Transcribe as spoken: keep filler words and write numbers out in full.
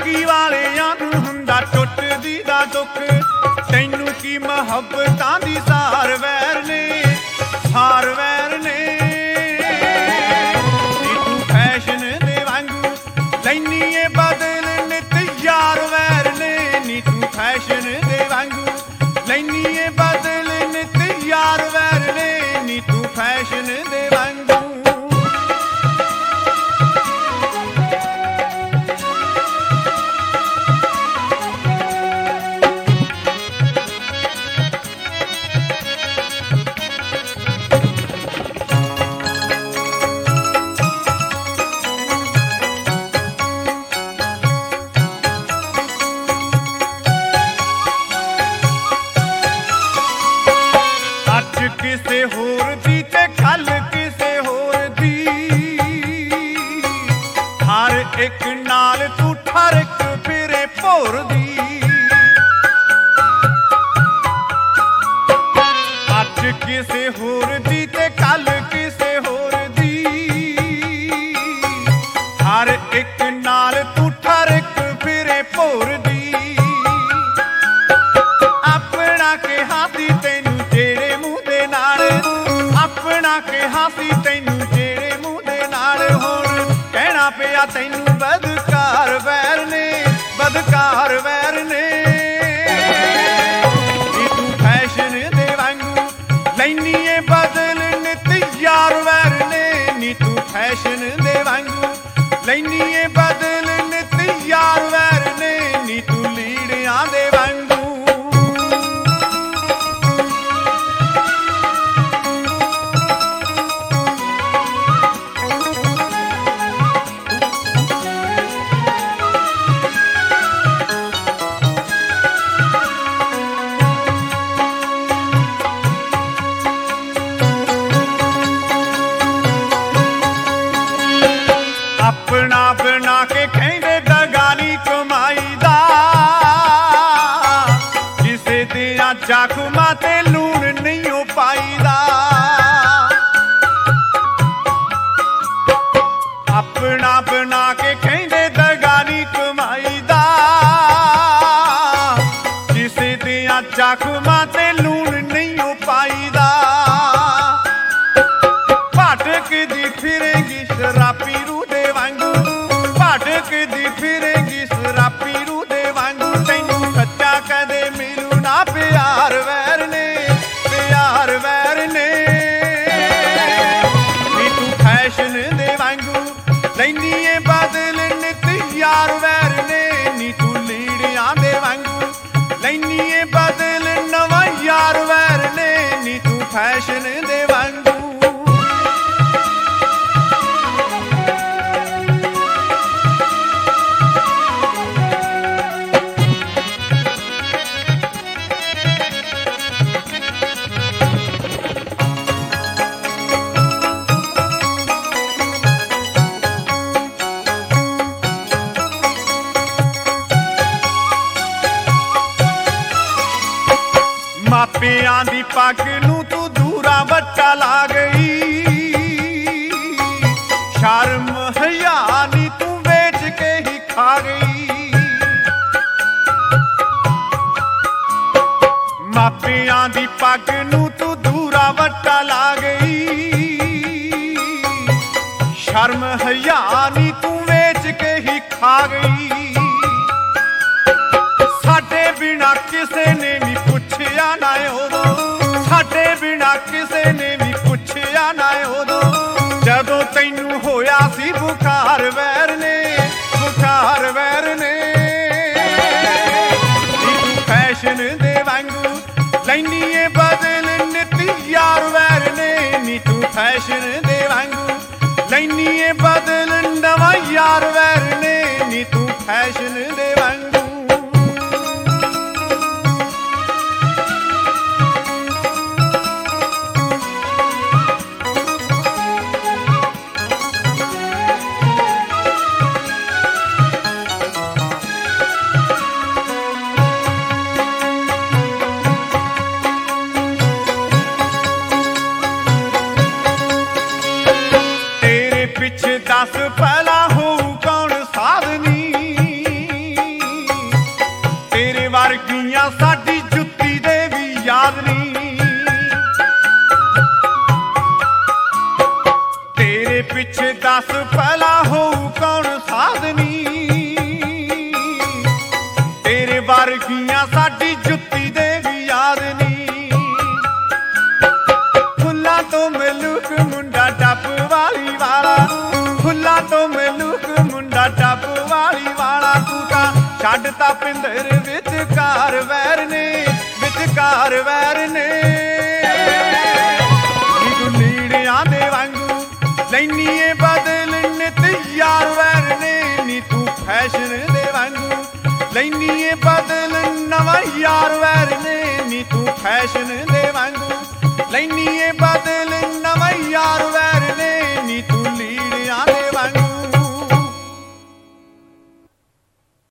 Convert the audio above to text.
ਠੱਗੀ ਵਾਲਿਆਂ ਨੂੰ ਹੁੰਦਾ ਟੁੱਟਦੀ ਦਾ ਦੁੱਖ, ਤੈਨੂੰ ਕੀ ਮੁਹੱਬਤਾਂ ਦੀ ਸਾਰ ਵੈਰ ਨੇ, ਸਾਰ ਵੈਰ ਨੇ। ਨੀ ਤੂੰ ਫੈਸ਼ਨ ਦੇ ਵਾਂਗੂ ਲੈਨੀ ਏ ਬਦਲ ਨਿਤ ਯਾਰ ਵੈਰ ਨੇ, ਨੀ ਤੂੰ ਫੈਸ਼ਨ ਦੇ ਵਾਂਗੂ ਲੈਨੀ ਏ ਬਦਲ ਨਿਤ ਯਾਰ ਵੈਰ ਨੇ, ਨੀ ਤੂੰ ਫੈਸ਼ਨ ਦੇ ਵਾਂਗੂ। ਕਿਸੇ ਹੋਰ ਦੀ ਤੇ ਖਲ ਕਿਸੇ ਹੋਰ ਦੀ, ਹਰ ਇੱਕ ਨਾਲ ਤੂੰ ਠਰਕ ਫਿਰੇ ਭੋਰ ਦੀ। ਅੱਜ ਕਿਸੇ ਹੋਰ ਦੀ ਤੇ ਕੱਲ ਕਿਸੇ ਹੋਰ ਦੀ, ਹਰ ਇੱਕ ਨਾਲ ਤੂੰ ਠਰਕ ਫਿਰੇ ਭੋਰ ਦੀ। ਆਪਣਾ ਕਿਹਾ ਸੀ ਤੈਨੂੰ ਜਿਹੜੇ ਮੂੰਹ ਦੇ ਨਾਲ, ਆਪਣਾ ਕਿਹਾ ਸੀ ਤੈਨੂੰ ਜਿਹੜੇ ਮੂੰਹ ਦੇ ਨਾਲ, ਹੁਣ ਕਹਿਣਾ ਪਿਆ ਤੈਨੂੰ ਬਦਕਾਰ ਵੈਰ ਨੇ, ਬਦਕਾਰ ਵੈਰ ਨੇ। ਨੀ ਤੂੰ ਫੈਸ਼ਨ ਦੇ ਵਾਂਗੂ ਲੈਨੀ ਏ ਬਦਲ ਨਿਤ ਯਾਰ ਵੈਰ ਨੇ, ਨੀ ਤੂੰ ਫੈਸ਼ਨ ਦੇ ਵਾਂਗੂ ਲੈਨੀ ਏ ਬਦਲ ਨਿਤ ਯਾਰ ਵੈਰ ਨੇ, ਨੀ ਤੂੰ ਲੀੜਿਆਂ ਦੇ ਵਾਂਗੂ। ਆਪਣਾ ਬਣਾ ਕੇ ਕਹਿੰਦੇ ਦਗਾ ਨੀ ਕਮਾਈ ਦਾ, ਕਿਸੇ ਦੀਆਂ ਜ਼ਖਮਾਂ ਤੇ ਲੂਣ ਨਹੀਂ ਓ ਪਾਈਦਾ। ਆਪਣਾ ਬਣਾ ਕੇ ਕਹਿੰਦੇ ਦਗਾ ਨੀ ਕਮਾਈ ਦਾ, ਕਿਸੇ ਦੀਆਂ ਜ਼ਖਮਾਂ ਤੇ ਲੂਣ ਨਹੀਂ ਓ ਪਾਈਦਾ। ਭਟਕਦੀ ਫਿਰੇਗੀ ਸ਼ਰਾਬੀ ਰੂ ਦੇ ਵਾਂਗੂ, ਭਟਕਦੀ ਫਿਰੇਗੀ ਸ਼ਰਾਬੀ ਰੂ ਦੇ ਵਾਂਗੂ, ਤੈਨੂੰ ਸੱਚਾ ਕਦੇ ਮਿਲੂ ਨਾ ਪਿਆਰ ਵੈਰ ਨੇ, ਪਿਆਰ ਵੈਰ ਨੇ। ਨੀ ਤੂੰ ਫੈਸ਼ਨ ਦੇ ਵਾਂਗੂ ਲੈਨੀ ਏ ਬਦਲ ਨਿਤ ਯਾਰ ਵੈਰ ਨੇ, ਨੀ ਤੂੰ ਲੀੜਿਆਂ ਦੇ ਵਾਂਗੂ ਲੈਨੀ ਏ ਬਦਲ ਨਵਾਂ ਯਾਰ ਵੈਰ ਨੇ, ਨੀ ਤੂੰ ਫੈਸ਼ਨ ਦੇ ਵਾਂਗੂ। ਮਾਪਿਆਂ ਦੀ ਪੱਗ ਨੂੰ ਤੂੰ ਦੂਰਾ ਵੱਟਾ ਲਾ ਗਈ, ਸ਼ਰਮ ਹਿਆ ਨੀ ਤੂੰ ਵੇਚ ਕੇ ਹੀ ਖਾ ਗਈ। ਮਾਪਿਆਂ ਦੀ ਪੱਗ ਨੂੰ ਤੂੰ ਦੂਰਾ ਵੱਟਾ ਲਾ ਗਈ, ਸ਼ਰਮ ਹਿਆ ਨੀ ਤੂੰ ਵੇਚ ਕੇ ਹੀ ਖਾ ਗਈ। ਸਾਡੇ ਬਿਨਾ ਕਿਸੇ ਨੇ ਨੀ ਪੁੱਛਿਆ ਨਾ ਉਦੋਂ, ਸਾਡੇ ਬਿਨਾ ਕਿਸੇ ਨੇ ਵੀ ਪੁੱਛਿਆ ਨਾ ਉਦੋਂ, ਜਦੋਂ ਤੈਨੂੰ ਹੋਇਆ ਸੀ ਬੁਖਾਰ ਵੈਰ ਨੇ, ਬੁਖਾਰ ਵੈਰ ਨੇ। ਨੀ ਤੂੰ ਫੈਸ਼ਨ ਦੇ ਵਾਂਗੂ ਲੈਨੀ ਏ ਬਦਲ ਨਿਤ ਯਾਰ ਵੈਰ ਨੇ, ਨੀ ਤੂੰ ਫੈਸ਼ਨ ਦੇ ਵਾਂਗੂ ਲੈਨੀ ਏ ਬਦਲ ਨਵਾਂ ਯਾਰ ਵੈਰ ਨੇ, ਨੀ ਤੂੰ ਫੈਸ਼ਨ ਦੇ ਵਾਂਗੂ। ਪਿੱਛੇ ਦੱਸ ਪਹਿਲਾ ਹੋਊ ਕੌਣ ਸਾਧਨੀ, ਵਰਗੀਆਂ ਸਾਡੀ ਜੁੱਤੀ ਦੇ ਵੀ ਯਾਦ ਨਹੀਂ। ਤੇਰੇ ਪਿੱਛੇ ਦੱਸ ਪਹਿਲਾ ਹੋਊ ਕੌਣ ਸਾਧਨੀ। ਤੇਰੇ ਵਰਗੀਆਂ ਸਾਡੀ ਜੁੱਤੀ ਦੇ ਵੀ ਯਾਦ ਨਹੀਂ। ਫੁੱਲਾਂ ਤੋਂ ਮਲੂਕ ਮੁੰਡਾ ਡੱਬ ਵਾਲੀ ਵਾਲਾ, ਫੁੱਲਾਂ ਤੋਂ ਮਲੂਕ ਮੁੰਡਾ ਡੱਬ ਵਾਲੀ ਵਾਲਾ। ਤੂੰ ਤਾਂ ਛੱਡਤਾ ਪਿੰਦਰ ਵਿਚਕਾਰ ਵੈਰ ਨੇ, ਵਿਚਕਾਰ ਵੈਰ ਨੇ। ਨੀ ਤੂੰ ਲੀੜਿਆਂ ਦੇ ਵਾਂਗੂ ਲੈਨੀਏ ਬਦਲ ਨਿਤ ਯਾਰ ਵੈਰ ਨੇ। ਨੀ ਤੂੰ ਫੈਸ਼ਨ ਦੇ ਵਾਂਗੂ ਲੈਨੀਏ ਬਦਲ ਨਵਾਂ ਯਾਰ ਵੈਰ ਨੇ। ਨੀ ਤੂੰ ਫੈਸ਼ਨ ਦੇ ਵਾਂਗੂ ਲੈਨੀਏ ਬਦਲ